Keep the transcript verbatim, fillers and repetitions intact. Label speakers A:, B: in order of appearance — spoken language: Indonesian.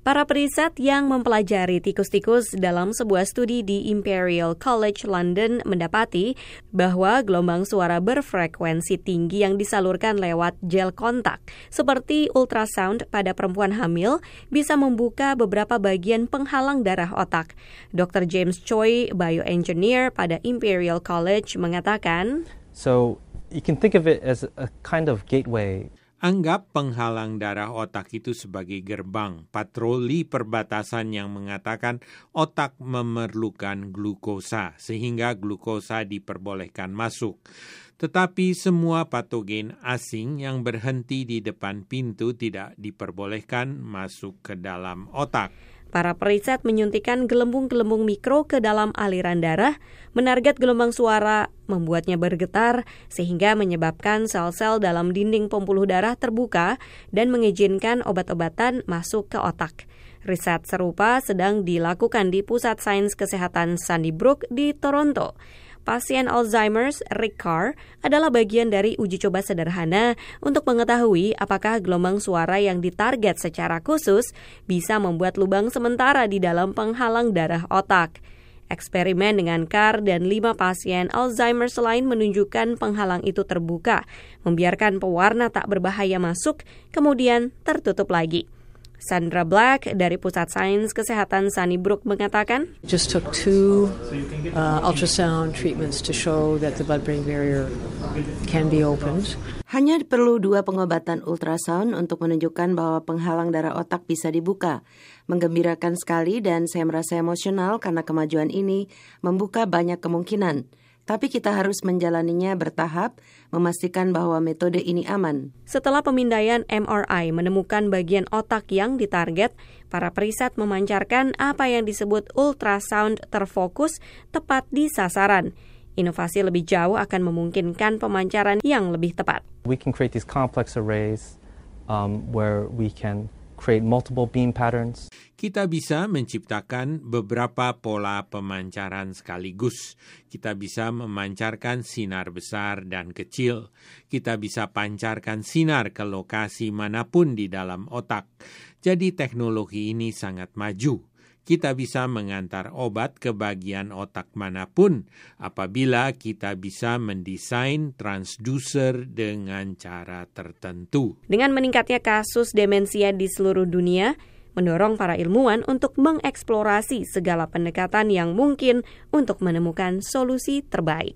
A: Para periset yang mempelajari tikus-tikus dalam sebuah studi di Imperial College London mendapati bahwa gelombang suara berfrekuensi tinggi yang disalurkan lewat gel kontak, seperti ultrasound pada perempuan hamil, bisa membuka beberapa bagian penghalang darah otak. dokter James Choi, bioengineer pada Imperial College, mengatakan,
B: So, you can think of it as a kind of gateway.
C: Anggap penghalang darah otak itu sebagai gerbang patroli perbatasan yang mengatakan otak memerlukan glukosa, sehingga glukosa diperbolehkan masuk. Tetapi semua patogen asing yang berhenti di depan pintu tidak diperbolehkan masuk ke dalam otak.
A: Para periset menyuntikkan gelembung-gelembung mikro ke dalam aliran darah, menarget gelombang suara, membuatnya bergetar, sehingga menyebabkan sel-sel dalam dinding pembuluh darah terbuka dan mengizinkan obat-obatan masuk ke otak. Riset serupa sedang dilakukan di Pusat Sains Kesehatan Sunnybrook di Toronto. Pasien Alzheimer's, Rick Carr, adalah bagian dari uji coba sederhana untuk mengetahui apakah gelombang suara yang ditarget secara khusus bisa membuat lubang sementara di dalam penghalang darah otak. Eksperimen dengan Carr dan lima pasien Alzheimer's lain menunjukkan penghalang itu terbuka, membiarkan pewarna tak berbahaya masuk, kemudian tertutup lagi. Sandra Black dari Pusat Sains Kesehatan Sunnybrook mengatakan,
D: Just took two uh, ultrasound treatments to show that the blood-brain barrier can be opened.
E: Hanya perlu dua pengobatan ultrasound untuk menunjukkan bahwa penghalang darah otak bisa dibuka. Menggembirakan sekali dan saya merasa emosional karena kemajuan ini membuka banyak kemungkinan. Tapi kita harus menjalaninya bertahap, memastikan bahwa metode ini aman.
A: Setelah pemindaian M R I menemukan bagian otak yang ditarget, para periset memancarkan apa yang disebut ultrasound terfokus tepat di sasaran. Inovasi lebih jauh akan memungkinkan pemancaran yang lebih tepat.
B: We can create these complex arrays um, where we can create multiple beam patterns.
C: Kita bisa menciptakan beberapa pola pemancaran sekaligus. Kita bisa memancarkan sinar besar dan kecil. Kita bisa pancarkan sinar ke lokasi manapun di dalam otak. Jadi teknologi ini sangat maju. Kita bisa mengantar obat ke bagian otak manapun apabila kita bisa mendesain transducer dengan cara tertentu.
A: Dengan meningkatnya kasus demensia di seluruh dunia, mendorong para ilmuwan untuk mengeksplorasi segala pendekatan yang mungkin untuk menemukan solusi terbaik.